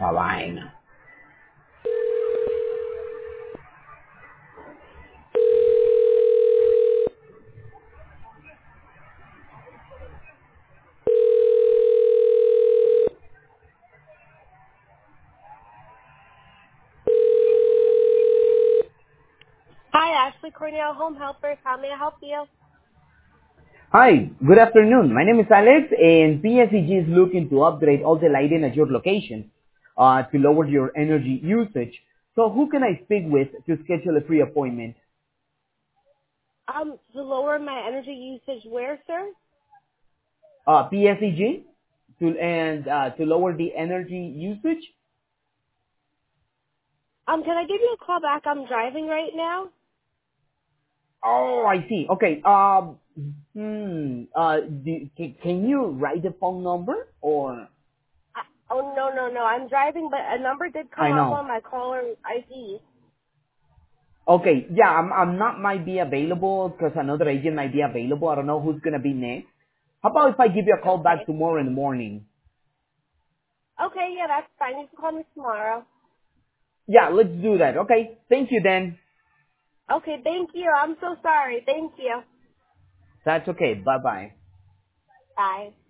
esa vaina. Hi, Ashley Cornell, Home Helpers. How may I help you? Hi, good afternoon. My name is Alex, and PSEG is looking to upgrade all the lighting at your location to lower your energy usage. So who can I speak with to schedule a free appointment? To lower my energy usage where, sir? PSEG to lower the energy usage. Can I give you a call back? I'm driving right now. Oh, I see. Okay. Can you write the phone number or? Oh, no. I'm driving, but a number did come I up know. on my caller ID. Okay. Yeah, I'm not might be available because another agent might be available. I don't know who's gonna be next. How about if I give you a call back Okay. tomorrow in the morning? Okay, yeah, that's fine. You can call me tomorrow. Yeah, let's do that. Okay. Thank you then. Okay, thank you. I'm so sorry. Thank you. That's okay. Bye bye. Bye.